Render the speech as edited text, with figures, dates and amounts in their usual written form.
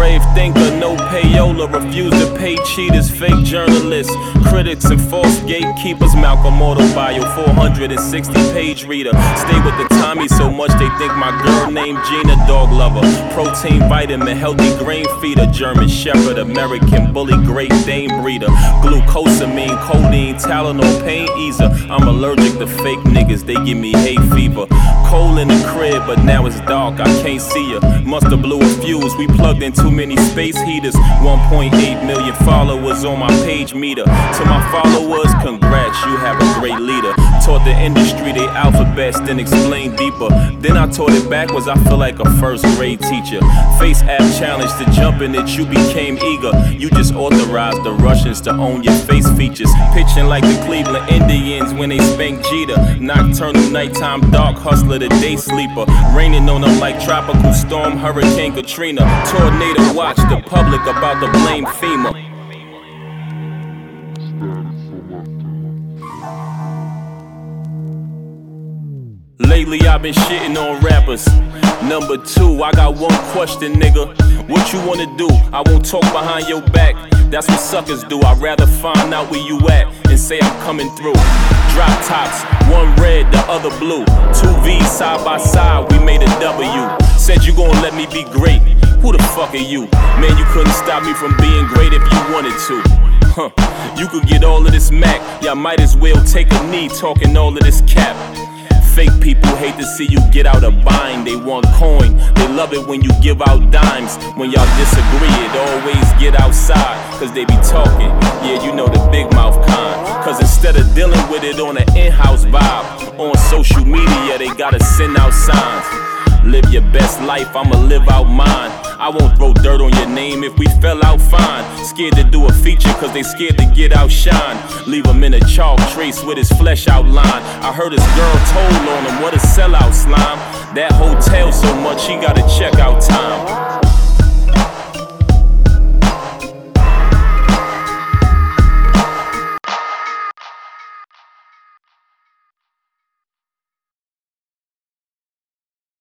brave thinker, no payola. Refuse to pay cheaters, fake journalists, critics and false gatekeepers. Malcolm Autobio, 460-page reader. Stay with the Tommy so much they think my girl named Gina. Dog lover, protein vitamin, healthy grain feeder. German Shepherd, American bully, Great Dane breeder. Glucosamine, codeine, Tylenol, pain easer. I'm allergic to fake niggas, they give me hay fever. Cold in the crib, but now it's dark, I can't see ya. Musta blew a fuse, we plugged in too many space heaters. 1.8 million followers on my page meter. To my followers, congrats, you have a great leader. Taught the industry they alphabets, then explained deeper. Then I taught it backwards, I feel like a first grade teacher. Face app challenge to jump in it, you became eager. You just authorized the Russians to own your face features. Pitching like the Cleveland Indians when they spank Jeter. Nocturnal, nighttime, dark hustler, the day sleeper. Raining on them like tropical storm, Hurricane Katrina. Tornado watch, the public about to blame FEMA. Lately I've been shitting on rappers. Number 2, I got one question, nigga. What you wanna do? I won't talk behind your back. That's what suckers do. I'd rather find out where you at and say I'm coming through. Drop tops, one red, the other blue. 2 V's side by side, we made a W. Said you gon' let me be great. Who the fuck are you? Man, you couldn't stop me from being great if you wanted to. You could get all of this Mac. Y'all might as well take a knee talking all of this cap. Fake people hate to see you get out of bind. They want coin, they love it when you give out dimes. When y'all disagree, it always get outside, cause they be talking, yeah, you know the big mouth kind. Cause instead of dealing with it on an in-house vibe, on social media they gotta send out signs. Live your best life, I'ma live out mine. I won't throw dirt on your name if we fell out fine. Scared to do a feature cause they scared to get outshine. Leave him in a chalk trace with his flesh outlined. I heard his girl told on him, what a sellout slime. That hotel so much he got a checkout time.